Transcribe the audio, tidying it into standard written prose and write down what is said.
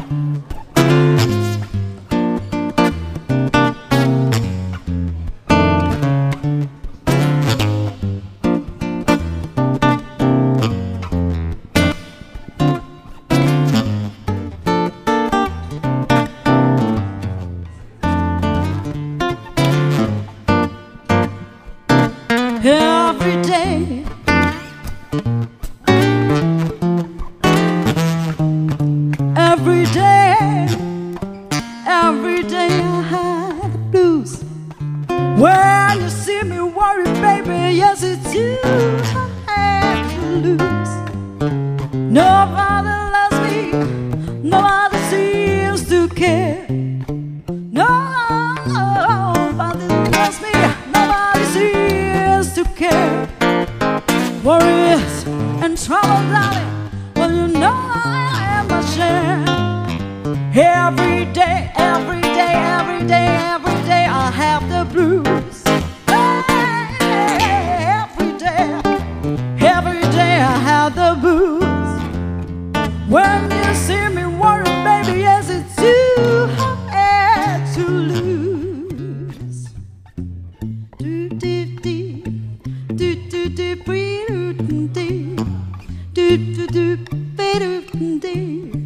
Every day, every day, every day I have the blues. When you see me worry, baby, yes it's you I have to lose. Nobody loves me, nobody seems to care. Nobody loves me, nobody seems to care. Worries and trouble, darling, well you know I am my share. Every day, every day, every day, every day I have the blues. Every day I have the blues. When you see me worry, baby, yes it's you I had to lose. Do do do do do do do do do do do do.